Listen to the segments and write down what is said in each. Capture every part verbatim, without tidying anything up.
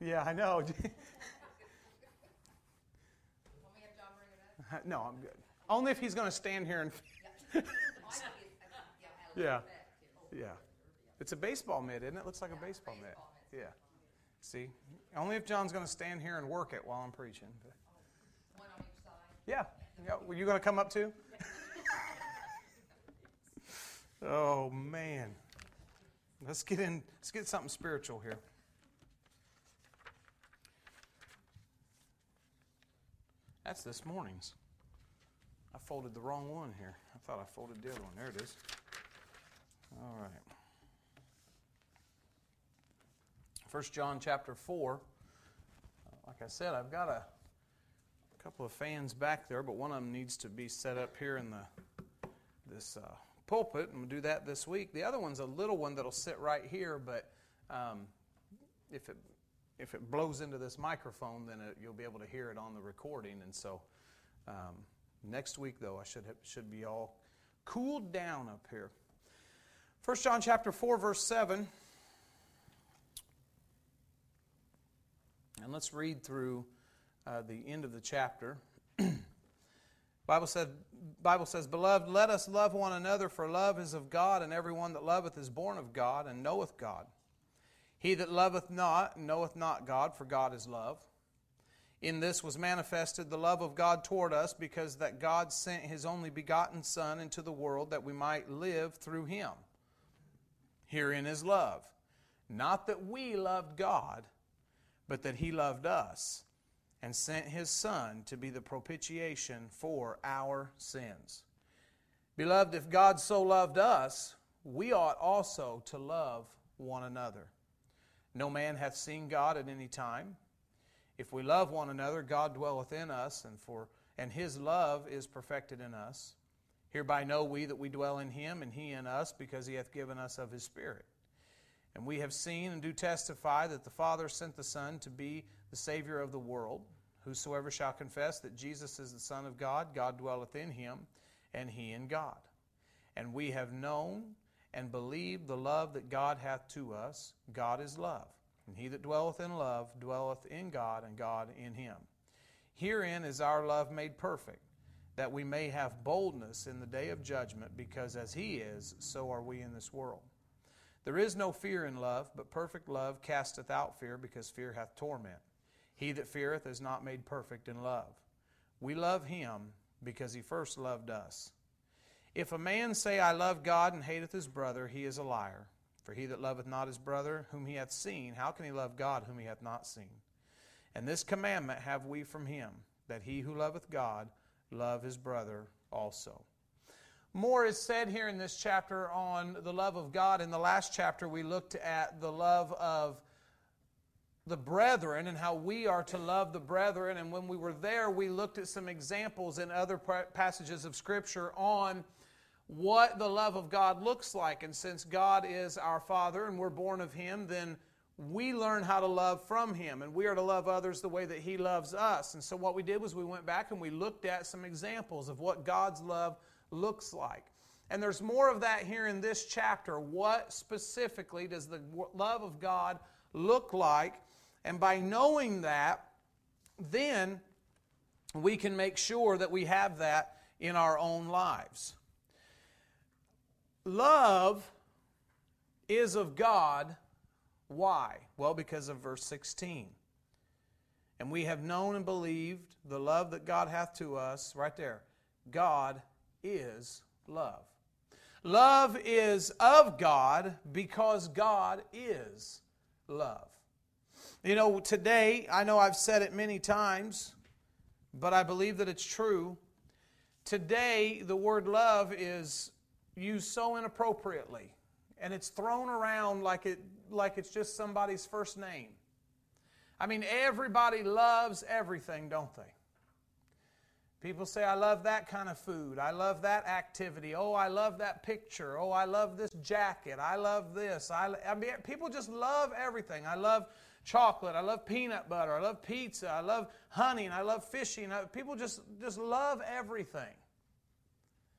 Yeah, I know. Want me to have John bring it up? No, I'm good. Only if he's going to stand here and... Yeah. Yeah. Yeah. It's a baseball mitt, isn't it? It looks like a baseball mitt. Yeah. See? Only if John's going to stand here and work it while I'm preaching. One on each side. Yeah. Yeah. Were you going to come up too? Oh, man. Let's get in. Let's get something spiritual here. That's this morning's. I folded the wrong one here. I thought I folded the other one. There it is. All right. First John chapter four. Uh, like I said, I've got a, a couple of fans back there, but one of them needs to be set up here in the this uh, pulpit, and we'll do that this week. The other one's a little one that'll sit right here, but um, if it if it blows into this microphone, then it, you'll be able to hear it on the recording. And so um, next week, though, I should have, should be all cooled down up here. First John chapter four, verse seven. And let's read through uh, the end of the chapter. Bible said, Bible says, Beloved, let us love one another, for love is of God, and everyone that loveth is born of God, and knoweth God. He that loveth not knoweth not God, for God is love. In this was manifested the love of God toward us, because that God sent His only begotten Son into the world, that we might live through Him. Herein is love, not that we loved God, but that He loved us, and sent His Son to be the propitiation for our sins. Beloved, if God so loved us, we ought also to love one another. No man hath seen God at any time. If we love one another, God dwelleth in us, and for and His love is perfected in us. Hereby know we that we dwell in Him, and He in us, because He hath given us of His Spirit. And we have seen and do testify that the Father sent the Son to be the Savior of the world. Whosoever shall confess that Jesus is the Son of God, God dwelleth in Him, and He in God. And we have known and believed the love that God hath to us. God is love. And he that dwelleth in love dwelleth in God, and God in him. Herein is our love made perfect, that we may have boldness in the day of judgment, because as He is, so are we in this world. There is no fear in love, but perfect love casteth out fear, because fear hath torment. He that feareth is not made perfect in love. We love Him, because He first loved us. If a man say, I love God, and hateth his brother, he is a liar. For he that loveth not his brother, whom he hath seen, how can he love God, whom he hath not seen? And this commandment have we from Him, that he who loveth God love his brother also. More is said here in this chapter on the love of God. In the last chapter, we looked at the love of the brethren and how we are to love the brethren. And when we were there, we looked at some examples in other passages of Scripture on what the love of God looks like. And since God is our Father and we're born of Him, then we learn how to love from Him. And we are to love others the way that He loves us. And so what we did was we went back and we looked at some examples of what God's love looks like. And there's more of that here in this chapter. What specifically does the love of God look like? And by knowing that, then we can make sure that we have that in our own lives. Love is of God. Why? Well, because of verse sixteen. And we have known and believed the love that God hath to us. Right there. God is love. Love is of God because God is love. You know, today, I know I've said it many times, but I believe that it's true. Today, the word love is used so inappropriately, and it's thrown around like it like it's just somebody's first name. I mean, everybody loves everything, don't they? People say, I love that kind of food. I love that activity. Oh, I love that picture. Oh, I love this jacket. I love this. I, I mean, people just love everything. I love chocolate. I love peanut butter. I love pizza. I love honey. And I love fishing. I, people just, just love everything.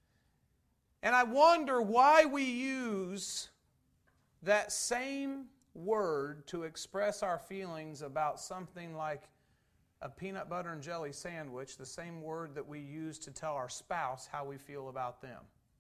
And I wonder why we use that same word to express our feelings about something like a peanut butter and jelly sandwich, the same word that we use to tell our spouse how we feel about them.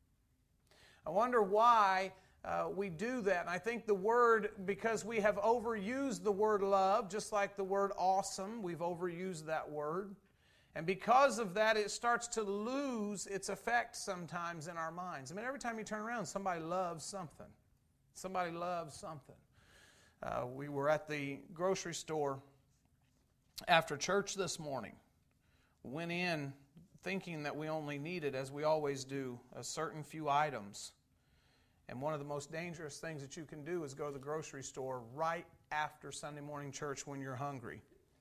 I wonder why uh, we do that. And I think the word, because we have overused the word love, just like the word awesome, we've overused that word. And because of that, it starts to lose its effect sometimes in our minds. I mean, every time you turn around, somebody loves something. Somebody loves something. Uh, we were at the grocery store after church this morning. Went in thinking that we only needed, as we always do, a certain few items. And one of the most dangerous things that you can do is go to the grocery store right after Sunday morning church when you're hungry.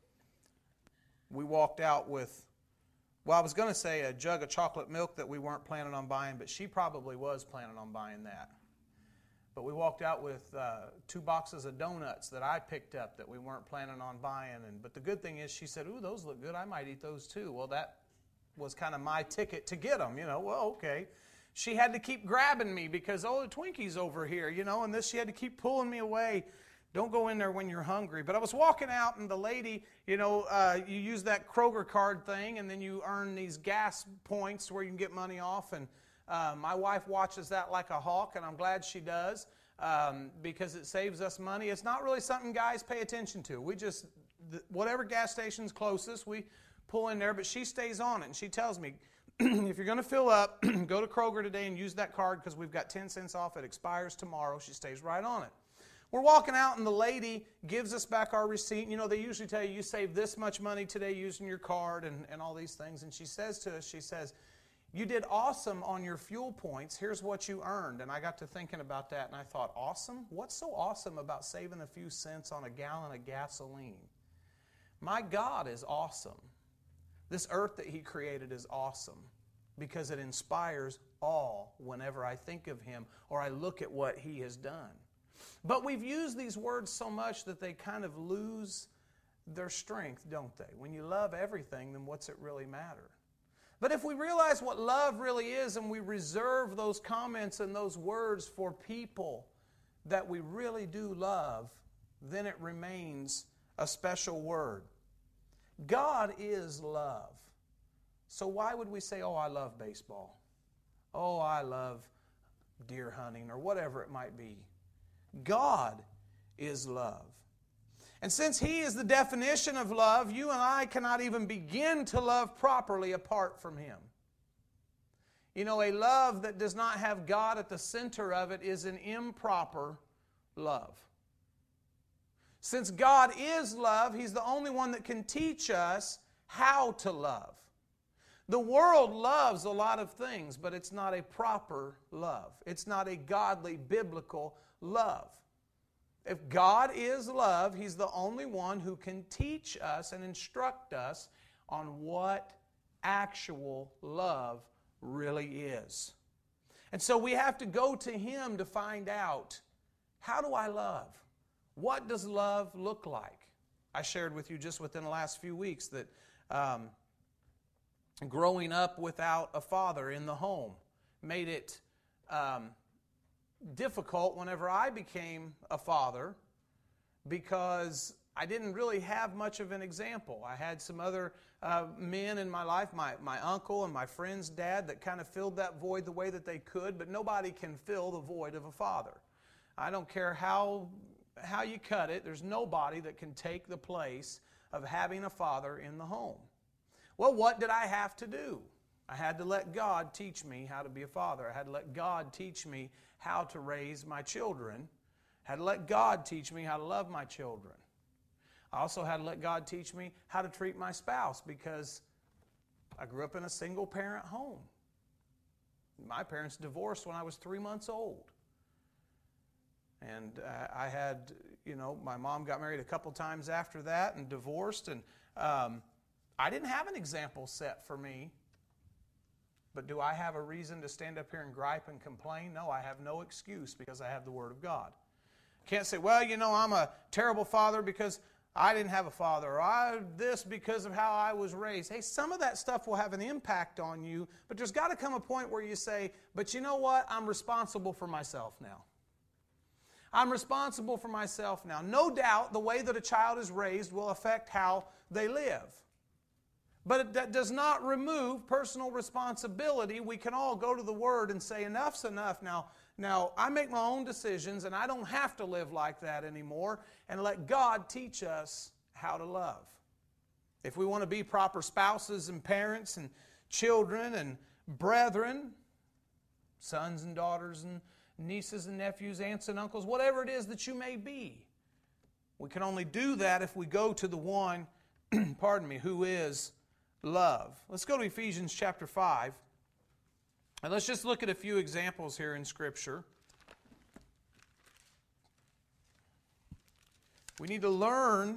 We walked out with, well, I was going to say a jug of chocolate milk that we weren't planning on buying, but she probably was planning on buying that. But we walked out with uh, two boxes of donuts that I picked up that we weren't planning on buying. And but the good thing is she said, ooh, those look good. I might eat those too. Well, that was kind of my ticket to get them, you know. Well, okay. She had to keep grabbing me because, oh, the Twinkie's over here, you know, and this she had to keep pulling me away. Don't go in there when you're hungry. But I was walking out, and the lady, you know, uh, you use that Kroger card thing, and then you earn these gas points where you can get money off. And uh, my wife watches that like a hawk, and I'm glad she does um, because it saves us money. It's not really something guys pay attention to. We just, whatever gas station's closest, we pull in there. But she stays on it, and she tells me, if you're going to fill up, go to Kroger today and use that card because we've got ten cents off. It expires tomorrow. She stays right on it. We're walking out, and the lady gives us back our receipt. You know, they usually tell you, you saved this much money today using your card and, and all these things. And she says to us, she says, you did awesome on your fuel points. Here's what you earned. And I got to thinking about that, and I thought, awesome? What's so awesome about saving a few cents on a gallon of gasoline? My God is awesome. This earth that He created is awesome because it inspires awe whenever I think of Him or I look at what He has done. But we've used these words so much that they kind of lose their strength, don't they? When you love everything, then what's it really matter? But if we realize what love really is and we reserve those comments and those words for people that we really do love, then it remains a special word. God is love. So why would we say, oh, I love baseball? Oh, I love deer hunting or whatever it might be. God is love. And since He is the definition of love, you and I cannot even begin to love properly apart from Him. You know, a love that does not have God at the center of it is an improper love. Since God is love, He's the only one that can teach us how to love. The world loves a lot of things, but it's not a proper love. It's not a godly, biblical love. If God is love, He's the only one who can teach us and instruct us on what actual love really is. And so we have to go to Him to find out, how do I love? What does love look like? I shared with you just within the last few weeks that um, growing up without a father in the home made it um, difficult whenever I became a father because I didn't really have much of an example. I had some other uh, men in my life, my, my uncle and my friend's dad, that kind of filled that void the way that they could, but nobody can fill the void of a father. I don't care how, how you cut it, there's nobody that can take the place of having a father in the home. Well, what did I have to do? I had to let God teach me how to be a father. I had to let God teach me how to raise my children. I had to let God teach me how to love my children. I also had to let God teach me how to treat my spouse because I grew up in a single-parent home. My parents divorced when I was three months old. And uh, I had, you know, my mom got married a couple times after that and divorced. And um, I didn't have an example set for me. But do I have a reason to stand up here and gripe and complain? No, I have no excuse because I have the Word of God. Can't say, well, you know, I'm a terrible father because I didn't have a father, or I this because of how I was raised. Hey, some of that stuff will have an impact on you, but there's got to come a point where you say, but you know what? I'm responsible for myself now. I'm responsible for myself now. No doubt the way that a child is raised will affect how they live. But that does not remove personal responsibility. We can all go to the Word and say, enough's enough. Now, now I make my own decisions, and I don't have to live like that anymore, and let God teach us how to love. If we want to be proper spouses and parents and children and brethren, sons and daughters and nieces and nephews, aunts and uncles, whatever it is that you may be, we can only do that if we go to the one, pardon me, who is love. Let's go to Ephesians chapter five. And let's just look at a few examples here in Scripture. We need to learn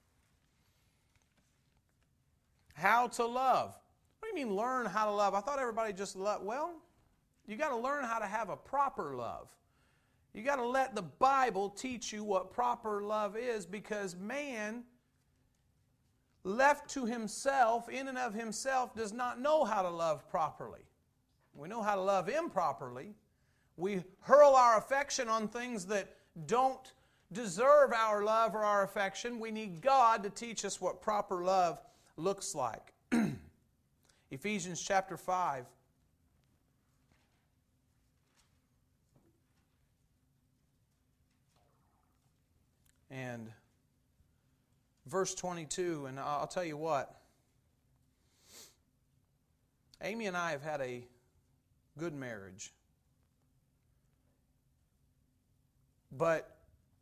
how to love. What do you mean learn how to love? I thought everybody just loved. Well, you got to learn how to have a proper love. You got to let the Bible teach you what proper love is, because man, left to himself, in and of himself, does not know how to love properly. We know how to love improperly. We hurl our affection on things that don't deserve our love or our affection. We need God to teach us what proper love looks like. Ephesians chapter five. And verse twenty-two, and I'll tell you what, Amy and I have had a good marriage. But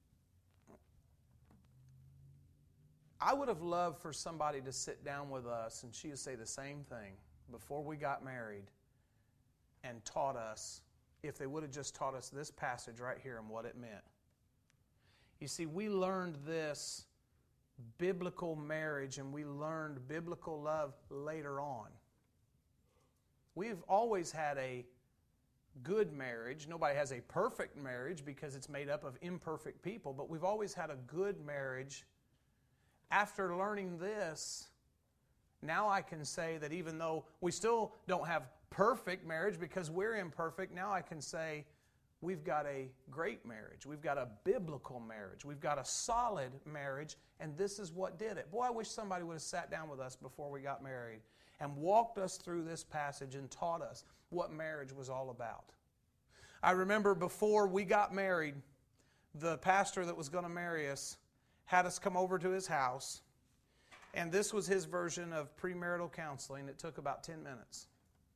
I would have loved for somebody to sit down with us, and she would say the same thing before we got married, and taught us, if they would have just taught us this passage right here and what it meant. You see, we learned this biblical marriage and we learned biblical love later on. We've always had a good marriage. Nobody has a perfect marriage because it's made up of imperfect people, but we've always had a good marriage. After learning this, now I can say that even though we still don't have perfect marriage because we're imperfect, now I can say we've got a great marriage. We've got a biblical marriage. We've got a solid marriage, and this is what did it. Boy, I wish somebody would have sat down with us before we got married and walked us through this passage and taught us what marriage was all about. I remember before we got married, the pastor that was going to marry us had us come over to his house, and this was his version of premarital counseling. It took about ten minutes.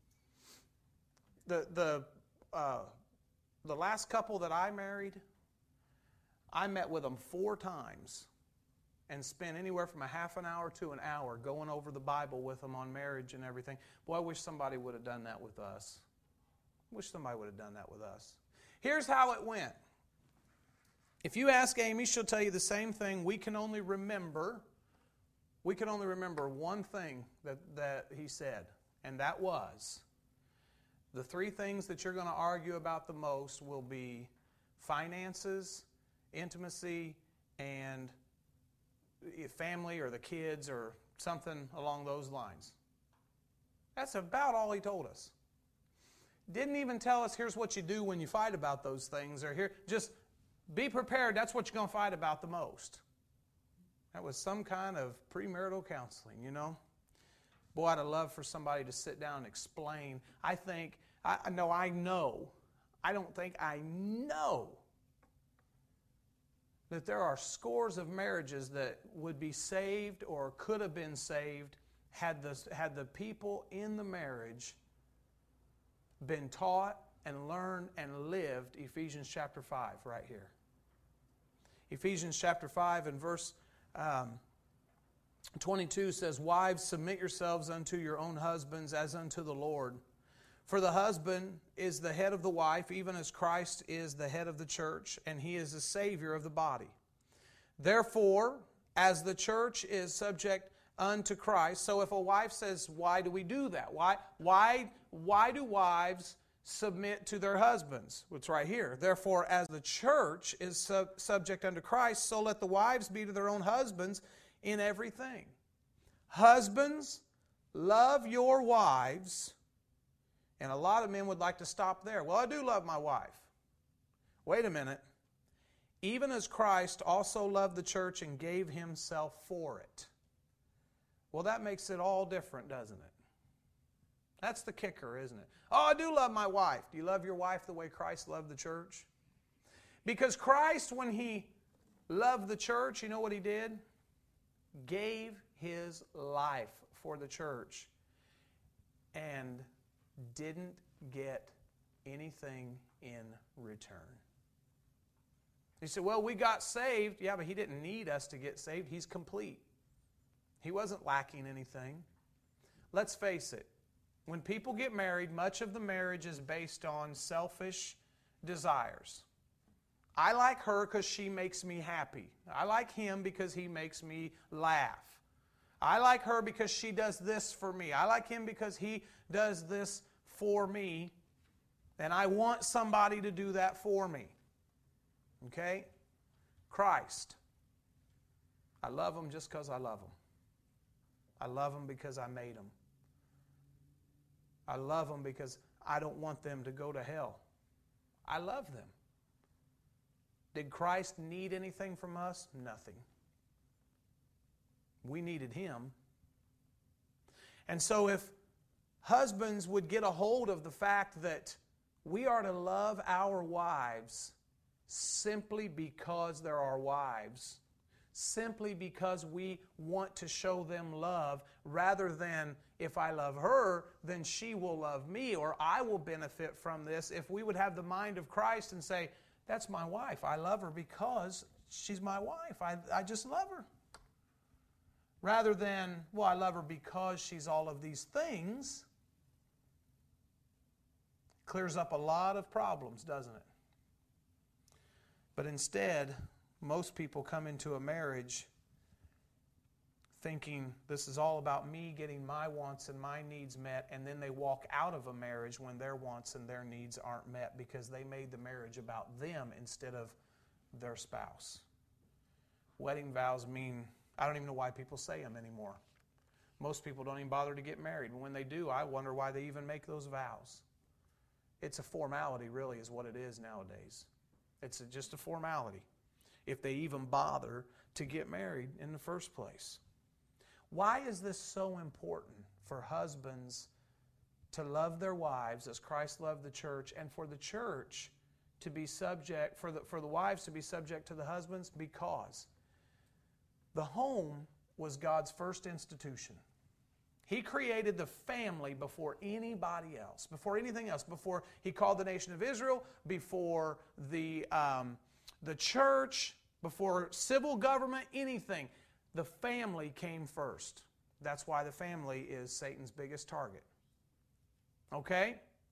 The, the, uh, the last couple that I married, I met with them four times and spent anywhere from a half an hour to an hour going over the Bible with them on marriage and everything. Boy, I wish somebody would have done that with us. I wish somebody would have done that with us. Here's how it went. If you ask Amy, she'll tell you the same thing. We can only remember, we can only remember one thing that, that he said, and that was, the three things that you're going to argue about the most will be finances, intimacy, and family or the kids or something along those lines. That's about all he told us. Didn't even tell us, here's what you do when you fight about those things, or here, just be prepared, that's what you're going to fight about the most. That was some kind of premarital counseling, you know. Boy, I'd have loved for somebody to sit down and explain. I think, I know, I know, I don't think I know that there are scores of marriages that would be saved or could have been saved had the, had the people in the marriage been taught and learned and lived Ephesians chapter five right here. Ephesians chapter five and verse um, twenty-two says, "Wives, submit yourselves unto your own husbands as unto the Lord. For the husband is the head of the wife, even as Christ is the head of the church, and he is the Savior of the body. Therefore, as the church is subject unto Christ," so if a wife says, why do we do that? Why, why, why do wives submit to their husbands? It's right here. "Therefore, as the church is sub- subject unto Christ, so let the wives be to their own husbands in everything. Husbands, love your wives." And a lot of men would like to stop there. Well, I do love my wife. Wait a minute. even as Christ also loved the church and gave himself for it. Well, that makes it all different, doesn't it? That's the kicker, isn't it? Oh, I do love my wife. Do you love your wife the way Christ loved the church? Because Christ, when he loved the church, you know what he did? Gave his life for the church and didn't get anything in return. He said, well, we got saved. Yeah, but he didn't need us to get saved. He's complete. He wasn't lacking anything. Let's face it. When people get married, much of the marriage is based on selfish desires. I like her because she makes me happy. I like him because he makes me laugh. I like her because she does this for me. I like him because he does this for me. And I want somebody to do that for me. Okay? Christ. I love him just because I love him. I love him because I made him. I love them because I don't want them to go to hell. I love them. Did Christ need anything from us? Nothing. We needed him. And so if husbands would get a hold of the fact that we are to love our wives simply because they're our wives, simply because we want to show them love, rather than if I love her, then she will love me, or I will benefit from this. If we would have the mind of Christ and say, that's my wife. I love her because she's my wife. I, I just love her. Rather than, well, I love her because she's all of these things. Clears up a lot of problems, doesn't it? But instead, most people come into a marriage thinking this is all about me getting my wants and my needs met, and then they walk out of a marriage when their wants and their needs aren't met because they made the marriage about them instead of their spouse. Wedding vows mean, I don't even know why people say them anymore. Most people don't even bother to get married. And when they do, I wonder why they even make those vows. It's a formality, really, is what it is nowadays. It's just a formality, if they even bother to get married in the first place. Why is this so important for husbands to love their wives as Christ loved the church, and for the church to be subject, for the, for the wives to be subject to the husbands? Because the home was God's first institution. He created the family before anybody else, before anything else, before He called the nation of Israel, before the, um, the church, before civil government, anything. The family came first. That's why the family is Satan's biggest target. Okay?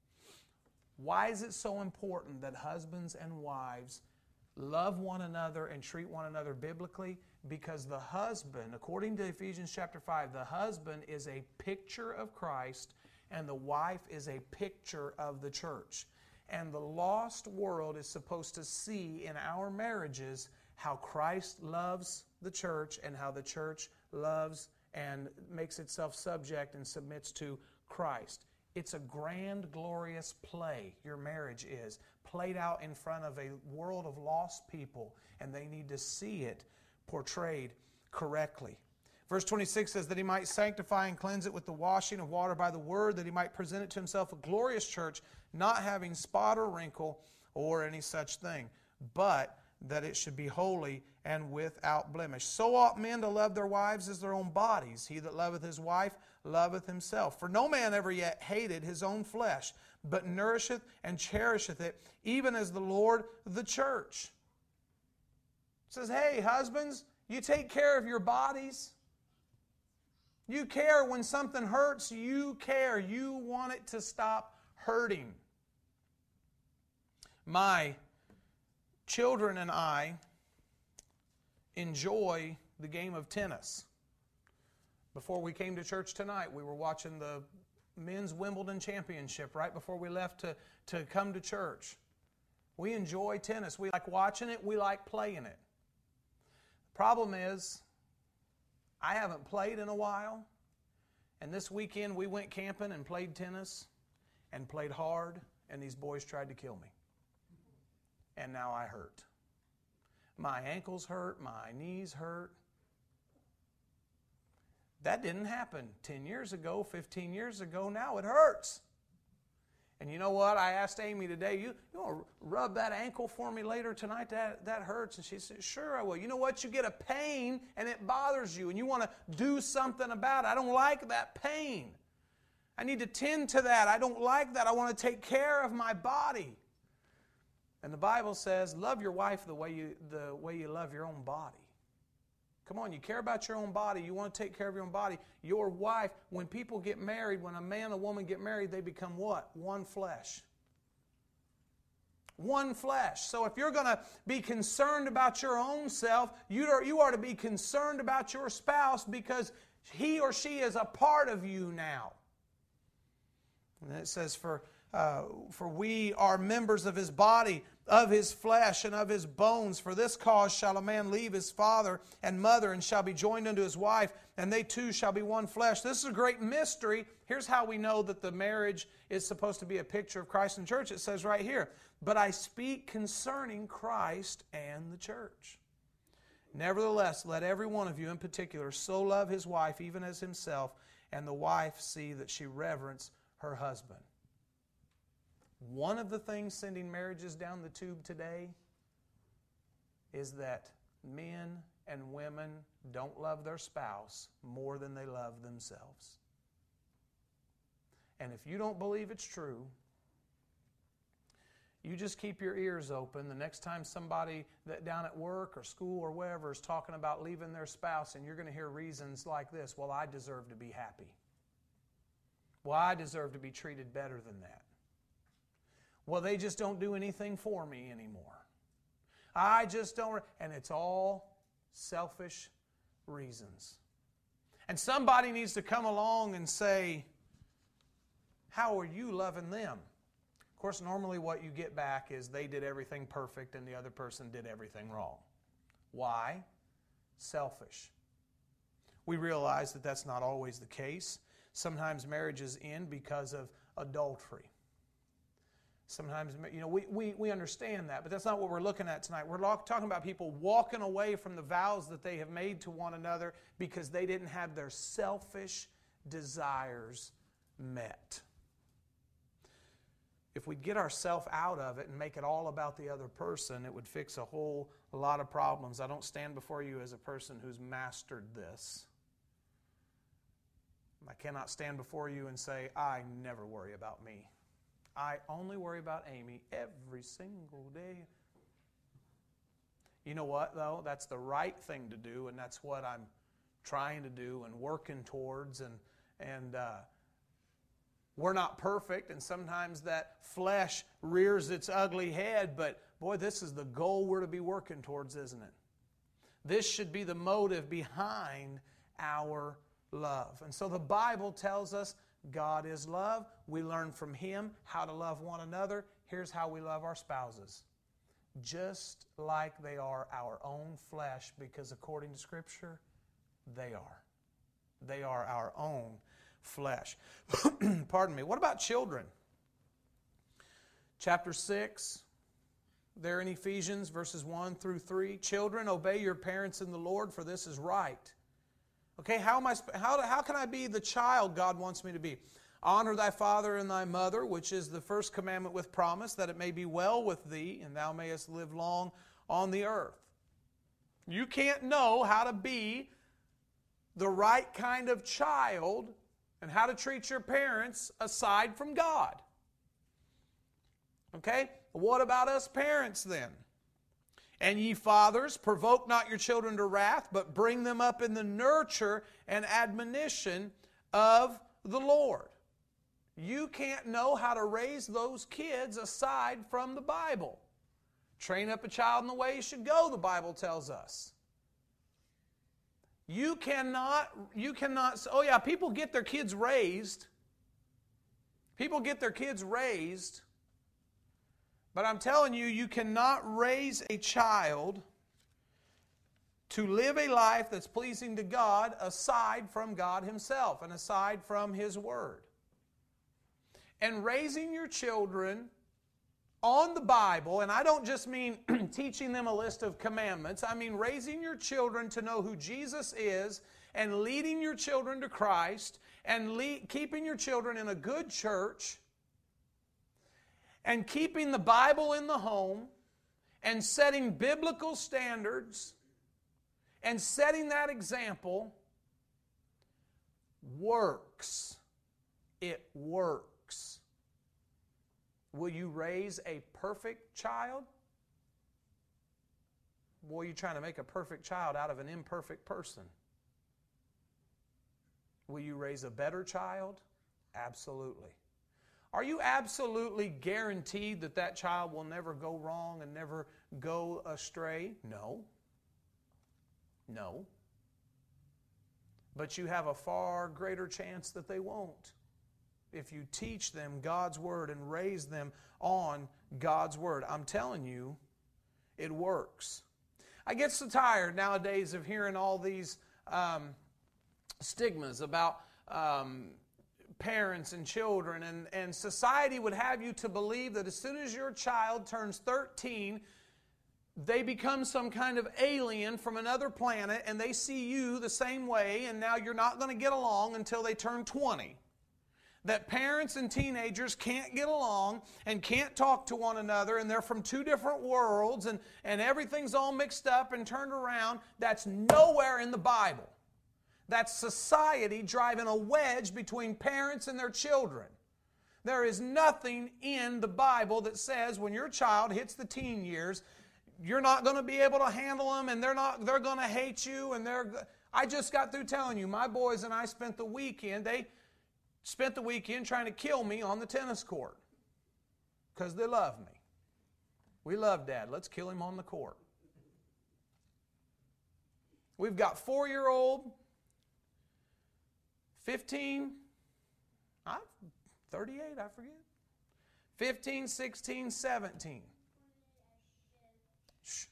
Why is it so important that husbands and wives love one another and treat one another biblically? Because the husband, according to Ephesians chapter five, the husband is a picture of Christ and the wife is a picture of the church. And the lost world is supposed to see in our marriages how Christ loves the church and how the church loves and makes itself subject and submits to Christ. It's a grand, glorious play, your marriage is, played out in front of a world of lost people, and they need to see it portrayed correctly. Verse twenty-six says that He might sanctify and cleanse it with the washing of water by the word, that He might present it to Himself a glorious church, not having spot or wrinkle or any such thing, but that it should be holy and without blemish. So ought men to love their wives as their own bodies. He that loveth his wife loveth himself. For no man ever yet hated his own flesh, but nourisheth and cherisheth it, even as the Lord the church. It says, hey, husbands, you take care of your bodies. You care when something hurts. You care. You want it to stop hurting. My children and I enjoy the game of tennis. Before we came to church tonight, we were watching the men's Wimbledon championship right before we left to, to come to church. We enjoy tennis. We like watching it. We like playing it. The problem is, I haven't played in a while. And this weekend we went camping and played tennis and played hard, and these boys tried to kill me. And now I hurt. my ankles hurt, my knees hurt. That didn't happen ten years ago, fifteen years ago. Now it hurts. And you know what? I asked Amy today, you, you want to rub that ankle for me later tonight? That, that hurts. And she said, sure I will. You know what? You get a pain and it bothers you and you want to do something about it. I don't like that pain. I need to tend to that. I don't like that. I want to take care of my body. And the Bible says, love your wife the way you, the way you love your own body. Come on, you care about your own body. You want to take care of your own body. Your wife, when people get married, when a man and a woman get married, they become what? One flesh. One flesh. So if you're going to be concerned about your own self, you are, you are to be concerned about your spouse because he or she is a part of you now. And it says, for, uh, for we are members of His body, of His flesh and of His bones. For this cause shall a man leave his father and mother and shall be joined unto his wife, and they two shall be one flesh. This is a great mystery. Here's how we know that the marriage is supposed to be a picture of Christ and the church. It says right here, but I speak concerning Christ and the church. Nevertheless, let every one of you in particular so love his wife even as himself, and the wife see that she reverence her husband. One of the things sending marriages down the tube today is that men and women don't love their spouse more than they love themselves. And if you don't believe it's true, you just keep your ears open the next time somebody that down at work or school or wherever is talking about leaving their spouse, and you're going to hear reasons like this, well, I deserve to be happy. Well, I deserve to be treated better than that. Well, they just don't do anything for me anymore. I just don't, and it's all selfish reasons. And somebody needs to come along and say, how are you loving them? Of course, normally what you get back is they did everything perfect and the other person did everything wrong. Why? Selfish. We realize that that's not always the case. Sometimes marriages end because of adultery. Sometimes, you know, we, we, we understand that, but that's not what we're looking at tonight. We're talking about people walking away from the vows that they have made to one another because they didn't have their selfish desires met. If we'd get ourselves out of it and make it all about the other person, it would fix a whole lot of problems. I don't stand before you as a person who's mastered this. I cannot stand before you and say, I never worry about me. I only worry about Amy every single day. You know what, though? That's the right thing to do, and that's what I'm trying to do and working towards. And, and uh, we're not perfect, and sometimes that flesh rears its ugly head, but boy, this is the goal we're to be working towards, isn't it? This should be the motive behind our love. And so the Bible tells us God is love. We learn from Him how to love one another. Here's how we love our spouses. Just like they are our own flesh, because according to Scripture, they are. They are our own flesh. Pardon me. What about children? Chapter six, there in Ephesians, verses one through three. Children, obey your parents in the Lord, for this is right. Okay, how am I? How, how can I be the child God wants me to be? Honor thy father and thy mother, which is the first commandment with promise, that it may be well with thee, and thou mayest live long on the earth. You can't know how to be the right kind of child and how to treat your parents aside from God. Okay, what about us parents then? And ye fathers, provoke not your children to wrath, but bring them up in the nurture and admonition of the Lord. You can't know how to raise those kids aside from the Bible. Train up a child in the way he should go, the Bible tells us. You cannot, you cannot, oh yeah, people get their kids raised. People get their kids raised. But I'm telling you, you cannot raise a child to live a life that's pleasing to God aside from God Himself and aside from His Word. And raising your children on the Bible, and I don't just mean teaching them a list of commandments. I mean raising your children to know who Jesus is and leading your children to Christ and lead, keeping your children in a good church and keeping the Bible in the home and setting biblical standards and setting that example works. It works. Will you raise a perfect child? Boy, you're trying to make a perfect child out of an imperfect person. Will you raise a better child? Absolutely. Are you absolutely guaranteed that that child will never go wrong and never go astray? No. No. But you have a far greater chance that they won't if you teach them God's Word and raise them on God's Word. I'm telling you, it works. I get so tired nowadays of hearing all these um, stigmas about um, parents and children, and, and society would have you to believe that as soon as your child turns thirteen, they become some kind of alien from another planet, and they see you the same way, and now you're not going to get along until they turn twenty. That parents and teenagers can't get along and can't talk to one another, and they're from two different worlds, and, and everything's all mixed up and turned around. That's nowhere in the Bible. That's society driving a wedge between parents and their children. There is nothing in the Bible that says when your child hits the teen years, you're not going to be able to handle them, and they're not. They're going to hate you. And they're. I just got through telling you, my boys and I spent the weekend. They spent the weekend trying to kill me on the tennis court because they love me. We love Dad. Let's kill him on the court. We've got four-year-old, fifteen, I'm thirty-eight, I forget. fifteen, sixteen, seventeen. Shh.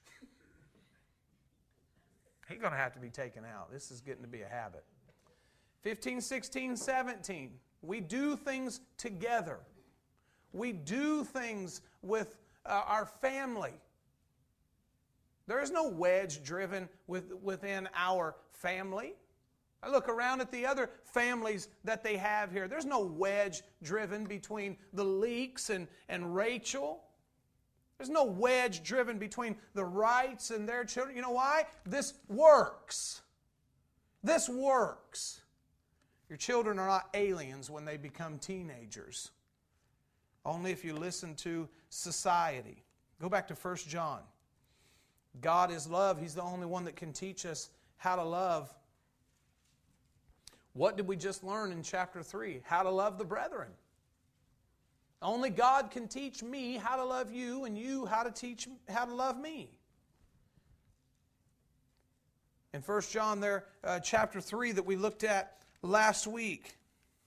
He's going to have to be taken out. This is getting to be a habit. fifteen, sixteen, seventeen. We do things together. We do things with uh, our family. There is no wedge driven with, within our family. I look around at the other families that they have here. There's no wedge driven between the Leaks and, and Rachel. There's no wedge driven between the Wrights and their children. You know why? This works. This works. Your children are not aliens when they become teenagers. Only if you listen to society. Go back to First John. God is love. He's the only one that can teach us how to love. What did we just learn in chapter three? How to love the brethren. Only God can teach me how to love you, and you how to teach how to love me. In First John there, uh, chapter three that we looked at last week.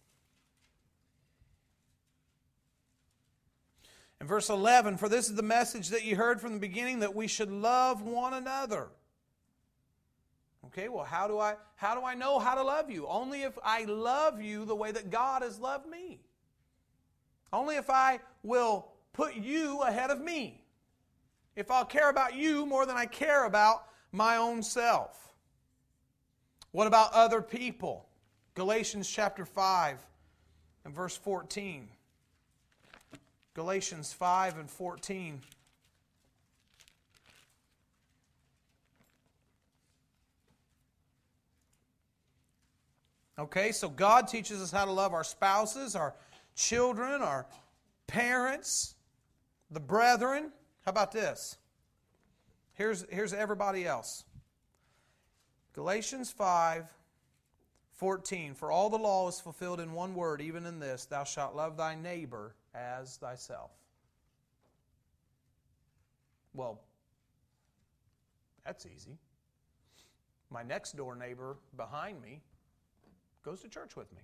In verse eleven, for this is the message that you heard from the beginning, that we should love one another. Okay, well, how do I how do I know how to love you? Only if I love you the way that God has loved me. Only if I will put you ahead of me. If I'll care about you more than I care about my own self. What about other people? Galatians chapter five and verse fourteen. Galatians five and fourteen. Okay, so God teaches us how to love our spouses, our children, our parents, the brethren. How about this? Here's, here's everybody else. Galatians five fourteen. For all the law is fulfilled in one word, even in this, thou shalt love thy neighbor as thyself. Well, that's easy. My next door neighbor behind me goes to church with me.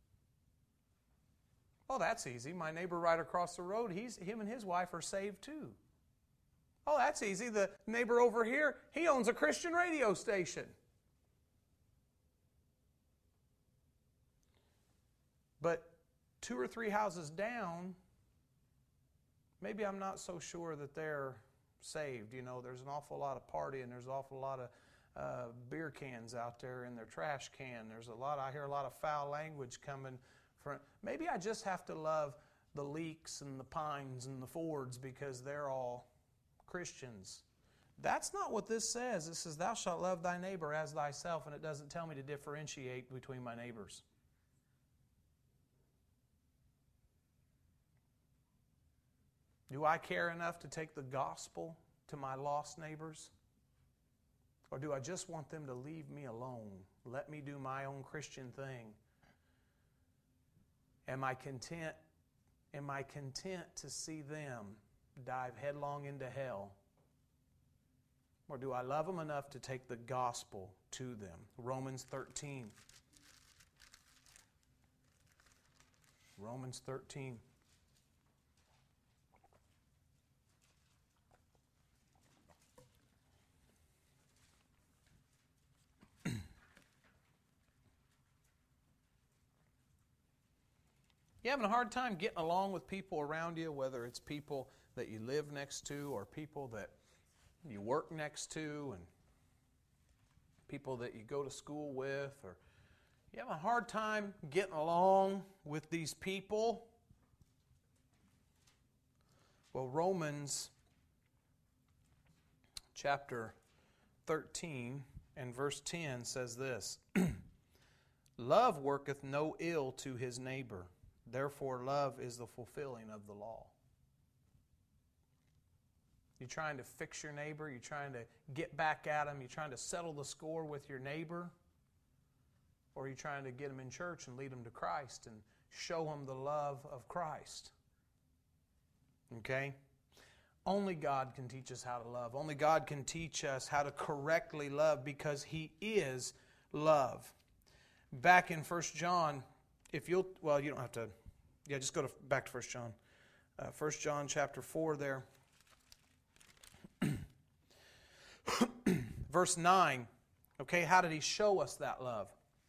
Oh, that's easy. My neighbor right across the road, he's, him and his wife are saved too. Oh, that's easy. The neighbor over here, he owns a Christian radio station. But two or three houses down, maybe I'm not so sure that they're saved. You know, there's an awful lot of partying. There's an awful lot of uh, beer cans out there in their trash can. There's a lot, I hear a lot of foul language coming from, maybe I just have to love the Leaks and the Pines and the Fords because they're all Christians. That's not what this says. It says, thou shalt love thy neighbor as thyself, and it doesn't tell me to differentiate between my neighbors. Do I care enough to take the gospel to my lost neighbors? Or do I just want them to leave me alone? Let me do my own Christian thing. Am I content? Am I content to see them dive headlong into hell? Or do I love them enough to take the gospel to them? Romans thirteen. Romans thirteen. You having a hard time getting along with people around you, whether it's people that you live next to or people that you work next to and people that you go to school with, or you have a hard time getting along with these people? Well, Romans chapter thirteen and verse ten says this, love worketh no ill to his neighbor. Therefore, love is the fulfilling of the law. You're trying to fix your neighbor. You're trying to get back at him. You're trying to settle the score with your neighbor. Or you're trying to get him in church and lead him to Christ and show him the love of Christ. Okay? Only God can teach us how to love. Only God can teach us how to correctly love because He is love. Back in First John, if you'll, well, you don't have to, yeah, just go to back to First John. Uh, First John chapter four there. Verse nine, okay, how did He show us that love?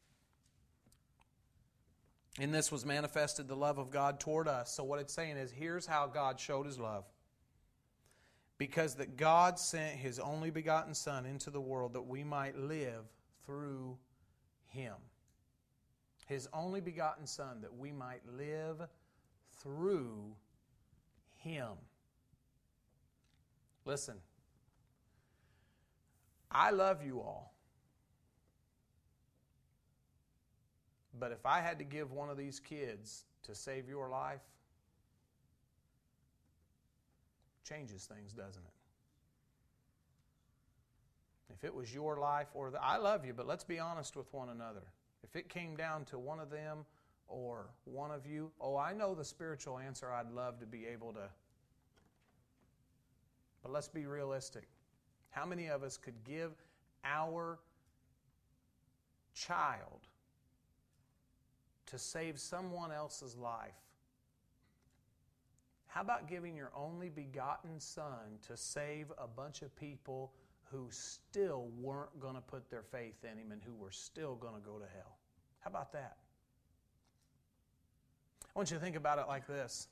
In this was manifested the love of God toward us. So what it's saying is, here's how God showed His love. Because that God sent His only begotten Son into the world that we might live through Him. His only begotten Son that we might live through Him. Listen, I love you all. But if I had to give one of these kids to save your life, changes things, doesn't it? If it was your life or the, I love you, but let's be honest with one another. If it came down to one of them or one of you, oh, I know the spiritual answer. I'd love to be able to. But let's be realistic. How many of us could give our child to save someone else's life? How about giving your only begotten Son to save a bunch of people who still weren't going to put their faith in Him and who were still going to go to hell? How about that? I want you to think about it like this.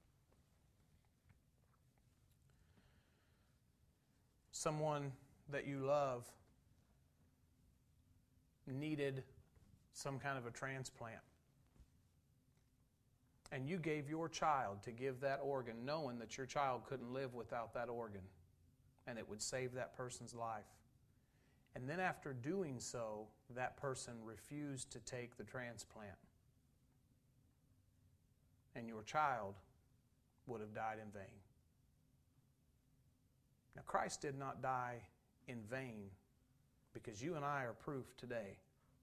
Someone that you love needed some kind of a transplant. And you gave your child to give that organ, knowing that your child couldn't live without that organ, and it would save that person's life. And then after doing so, that person refused to take the transplant. And your child would have died in vain. Now, Christ did not die in vain because you and I are proof today.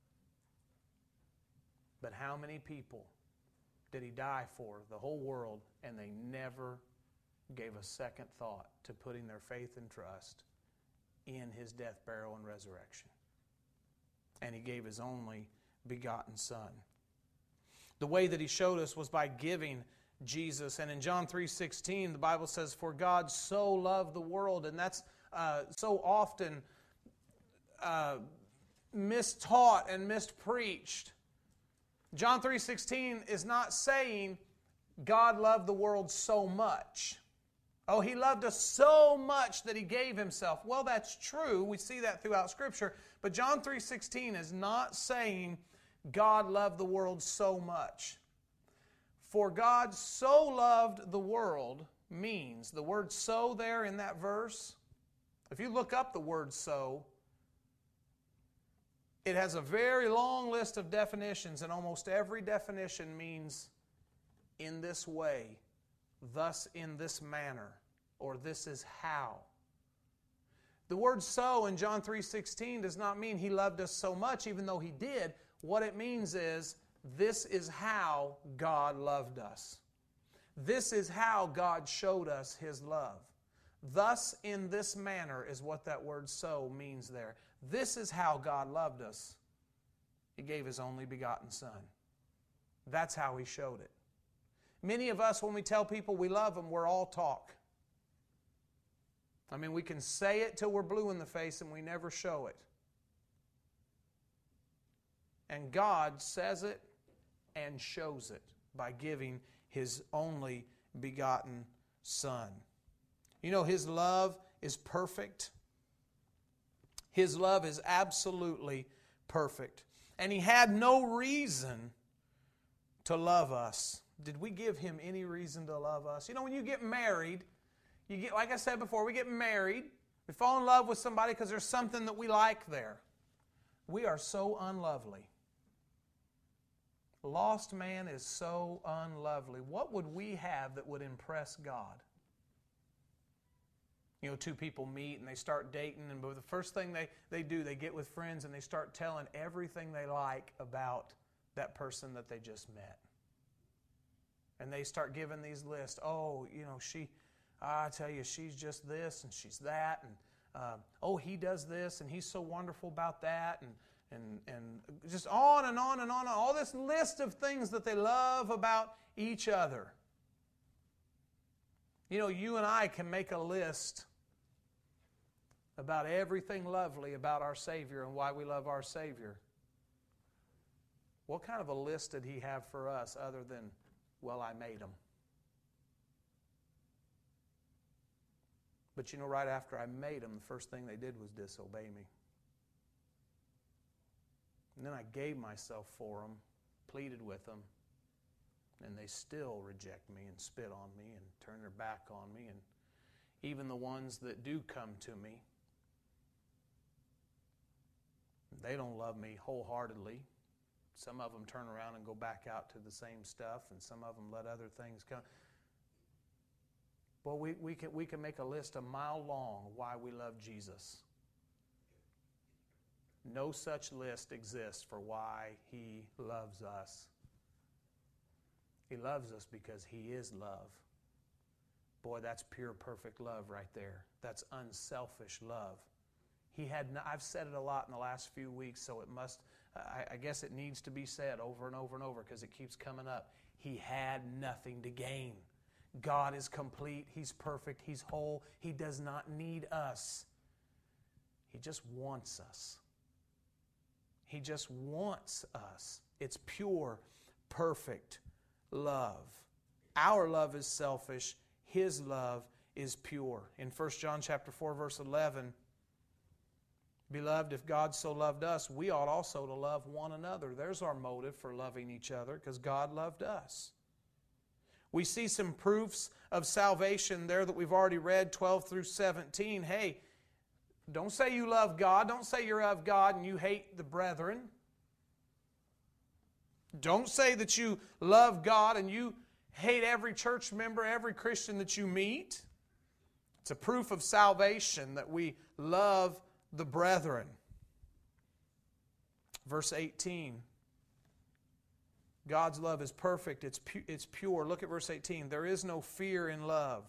But how many people did He die for? The whole world, and they never gave a second thought to putting their faith and trust in His death, burial, and resurrection. And He gave His only begotten Son. The way that He showed us was by giving Jesus. And in John three sixteen, the Bible says, for God so loved the world. And that's uh, so often uh, mistaught and mispreached. John three sixteen is not saying God loved the world so much. Oh, He loved us so much that He gave Himself. Well, that's true. We see that throughout Scripture. But John three sixteen is not saying God loved the world so much. For God so loved the world means, the word so there in that verse, if you look up the word so, it has a very long list of definitions, and almost every definition means in this way, thus in this manner, or this is how. The word so in John three sixteen does not mean He loved us so much, even though He did. What it means is, this is how God loved us. This is how God showed us His love. Thus, in this manner is what that word so means there. This is how God loved us. He gave His only begotten Son. That's how He showed it. Many of us, when we tell people we love them, we're all talk. I mean, we can say it till we're blue in the face and we never show it. And God says it and shows it by giving His only begotten Son. You know, His love is perfect. His love is absolutely perfect. And He had no reason to love us. Did we give Him any reason to love us? You know, when you get married, you get, like I said before, we get married. We fall in love with somebody because there's something that we like there. We are so unlovely. Lost man is so unlovely. What would we have that would impress God? You know, two people meet and they start dating, and the first thing they, they do, they get with friends and they start telling everything they like about that person that they just met. And they start giving these lists. Oh, you know, she, I tell you, she's just this and she's that. And uh, oh, he does this and he's so wonderful about that. And And, and just on and on and on, all this list of things that they love about each other. You know, you and I can make a list about everything lovely about our Savior and why we love our Savior. What kind of a list did He have for us other than, well, I made Him? But you know, right after I made Him, the first thing they did was disobey me. And then I gave myself for them, pleaded with them, and they still reject me and spit on me and turn their back on me. And even the ones that do come to me, they don't love me wholeheartedly. Some of them turn around and go back out to the same stuff, and some of them let other things come. Well, we, we, can, we can make a list a mile long why we love Jesus. No such list exists for why He loves us. He loves us because He is love. Boy, that's pure, perfect love right there. That's unselfish love. He had. No, I've said it a lot in the last few weeks, so it must, I, I guess it needs to be said over and over and over because it keeps coming up. He had nothing to gain. God is complete. He's perfect. He's whole. He does not need us. He just wants us. He just wants us. It's pure, perfect love. Our love is selfish. His love is pure. In First John chapter four, verse eleven, Beloved, if God so loved us, we ought also to love one another. There's our motive for loving each other, because God loved us. We see some proofs of salvation there that we've already read, twelve through seventeen. Hey, don't say you love God. Don't say you're of God and you hate the brethren. Don't say that you love God and you hate every church member, every Christian that you meet. It's a proof of salvation that we love the brethren. Verse eighteen. God's love is perfect. It's, pu- it's pure. Look at verse eighteen. There is no fear in love,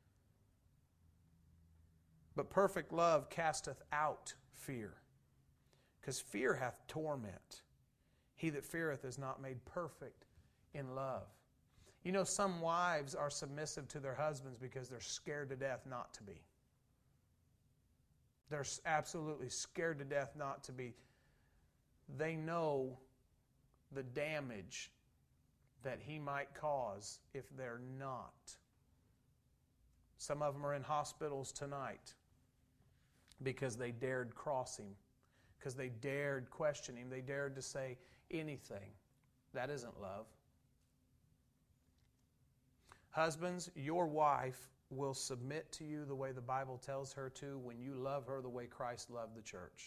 but perfect love casteth out fear, because fear hath torment. He that feareth is not made perfect in love. You know, some wives are submissive to their husbands because they're scared to death not to be. They're absolutely scared to death not to be. They know the damage that he might cause if they're not Some of them are in hospitals tonight because they dared cross Him, because they dared question Him. They dared to say anything. That isn't love. Husbands, your wife will submit to you the way the Bible tells her to when you love her the way Christ loved the church.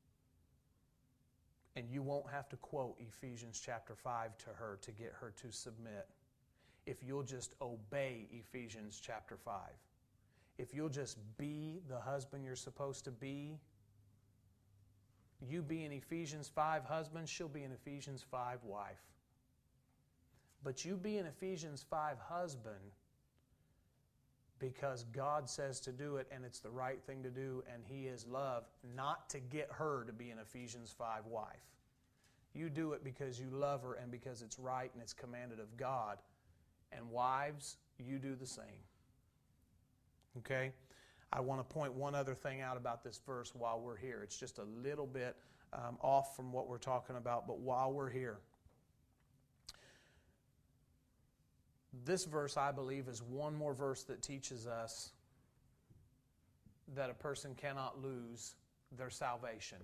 And you won't have to quote Ephesians chapter five to her to get her to submit. If you'll just obey Ephesians chapter five. If you'll just be the husband you're supposed to be, you be an Ephesians five husband, she'll be an Ephesians five wife. But you be an Ephesians five husband because God says to do it and it's the right thing to do and He is love, not to get her to be an Ephesians five wife. You do it because you love her and because it's right and it's commanded of God. And wives, you do the same. Okay? I want to point one other thing out about this verse while we're here. It's just a little bit um, off from what we're talking about, but while we're here. This verse, I believe, is one more verse that teaches us that a person cannot lose their salvation.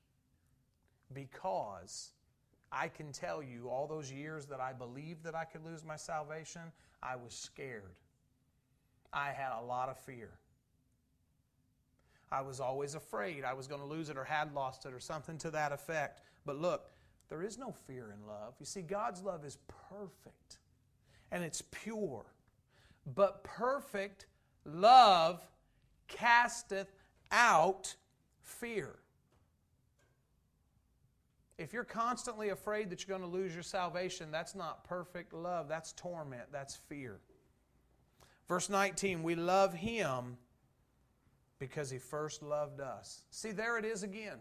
Because I can tell you, all those years that I believed that I could lose my salvation, I was scared. I had a lot of fear. I was always afraid I was going to lose it or had lost it or something to that effect. But look, there is no fear in love. You see, God's love is perfect. And it's pure. But perfect love casteth out fear. If you're constantly afraid that you're going to lose your salvation, that's not perfect love. That's torment. That's fear. Verse nineteen, we love Him because He first loved us. See, there it is again.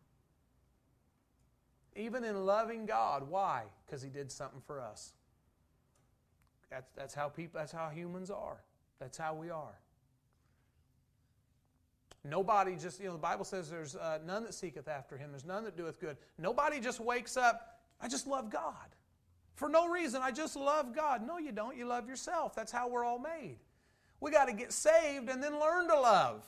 Even in loving God, why? Because He did something for us. That's, that's how people, that's how humans are. That's how we are. Nobody just, you know, the Bible says there's uh, none that seeketh after Him. There's none that doeth good. Nobody just wakes up, I just love God. For no reason, I just love God. No, you don't. You love yourself. That's how we're all made. We got to get saved and then learn to love.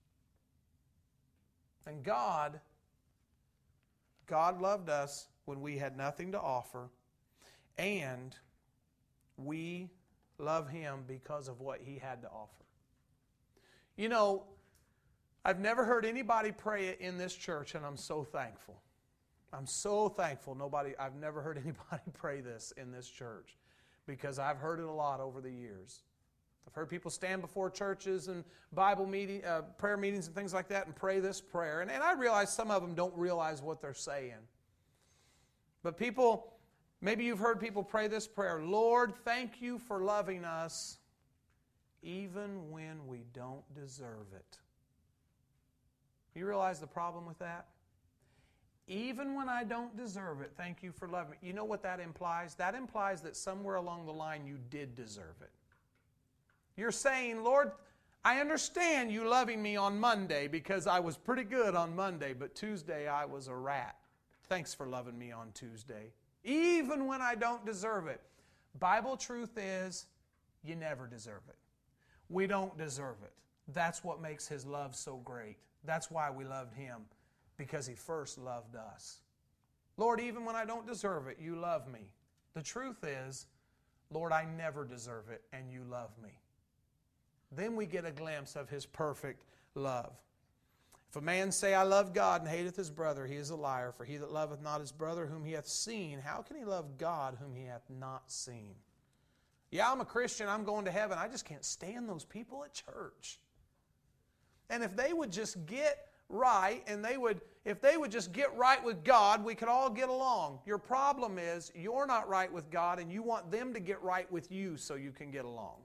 And God, God loved us when we had nothing to offer, and we love Him because of what He had to offer. You know, I've never heard anybody pray it in this church, and I'm so thankful. I'm so thankful. Nobody, I've never heard anybody pray this in this church because I've heard it a lot over the years. I've heard people stand before churches and Bible meeting, uh, prayer meetings and things like that and pray this prayer. And, and I realize some of them don't realize what they're saying. But people, maybe you've heard people pray this prayer, Lord, thank you for loving us even when we don't deserve it. You realize the problem with that? Even when I don't deserve it, thank you for loving me. You know what that implies? That implies that somewhere along the line you did deserve it. You're saying, Lord, I understand you loving me on Monday because I was pretty good on Monday, but Tuesday I was a rat. Thanks for loving me on Tuesday. Even when I don't deserve it. Bible truth is, you never deserve it. We don't deserve it. That's what makes His love so great. That's why we loved Him, because He first loved us. Lord, even when I don't deserve it, you love me. The truth is, Lord, I never deserve it, and you love me. Then we get a glimpse of His perfect love. If a man say, I love God, and hateth his brother, he is a liar. For he that loveth not his brother whom he hath seen, how can he love God whom he hath not seen? Yeah, I'm a Christian, I'm going to heaven. I just can't stand those people at church. And if they would just get right, and they would, if they would just get right with God, we could all get along. Your problem is you're not right with God, and you want them to get right with you so you can get along.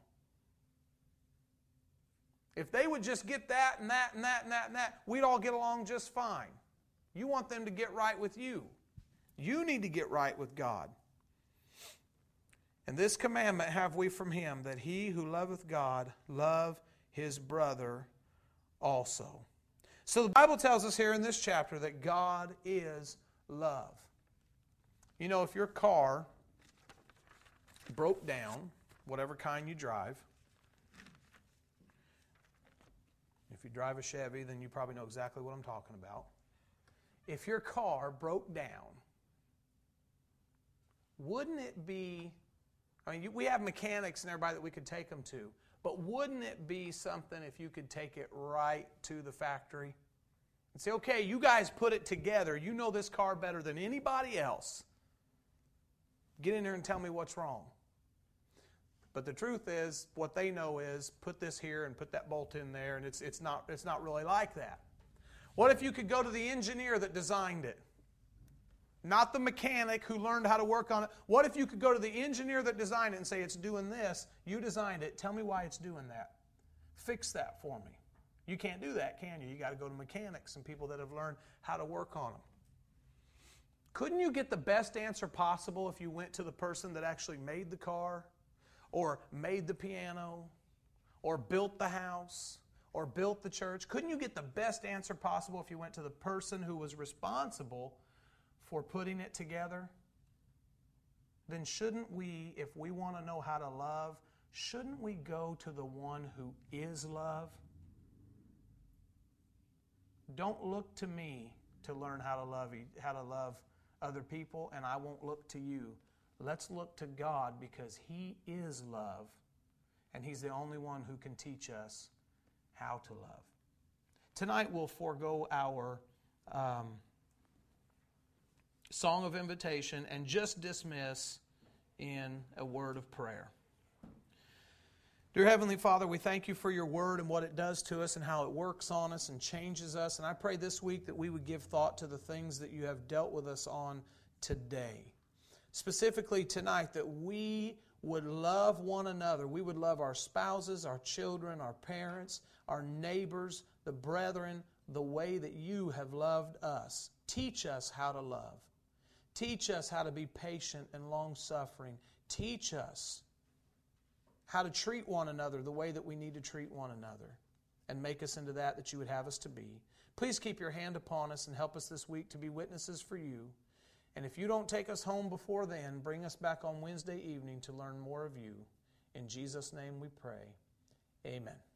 If they would just get that and that and that and that and that, we'd all get along just fine. You want them to get right with you. You need to get right with God. And this commandment have we from Him, that he who loveth God love his brother also. So the Bible tells us here in this chapter that God is love. You know, if your car broke down, whatever kind you drive, If you drive a Chevy, then you probably know exactly what I'm talking about. If your car broke down, wouldn't it be, I mean, you, we have mechanics and everybody that we could take them to, but wouldn't it be something if you could take it right to the factory and say, okay, you guys put it together. You know this car better than anybody else. Get in there and tell me what's wrong. But the truth is, what they know is, put this here and put that bolt in there, and it's, it's, not, it's not really like that. What if you could go to the engineer that designed it? Not the mechanic who learned how to work on it. What if you could go to the engineer that designed it and say, it's doing this, you designed it, tell me why it's doing that. Fix that for me. You can't do that, can you? You got to go to mechanics and people that have learned how to work on them. Couldn't you get the best answer possible if you went to the person that actually made the car, or made the piano, or built the house, or built the church? Couldn't you get the best answer possible if you went to the person who was responsible for putting it together? Then shouldn't we, if we want to know how to love, shouldn't we go to the one who is love? Don't look to me to learn how to love how to love other people, and I won't look to you. Let's look to God, because He is love, and He's the only one who can teach us how to love. Tonight we'll forego our um, song of invitation and just dismiss in a word of prayer. Dear Heavenly Father, we thank You for Your Word and what it does to us and how it works on us and changes us. And I pray this week that we would give thought to the things that You have dealt with us on today. Specifically tonight, that we would love one another. We would love our spouses, our children, our parents, our neighbors, the brethren, the way that You have loved us. Teach us how to love. Teach us how to be patient and long-suffering. Teach us how to treat one another the way that we need to treat one another, and make us into that that You would have us to be. Please keep Your hand upon us and help us this week to be witnesses for You. And if You don't take us home before then, bring us back on Wednesday evening to learn more of You. In Jesus' name we pray. Amen.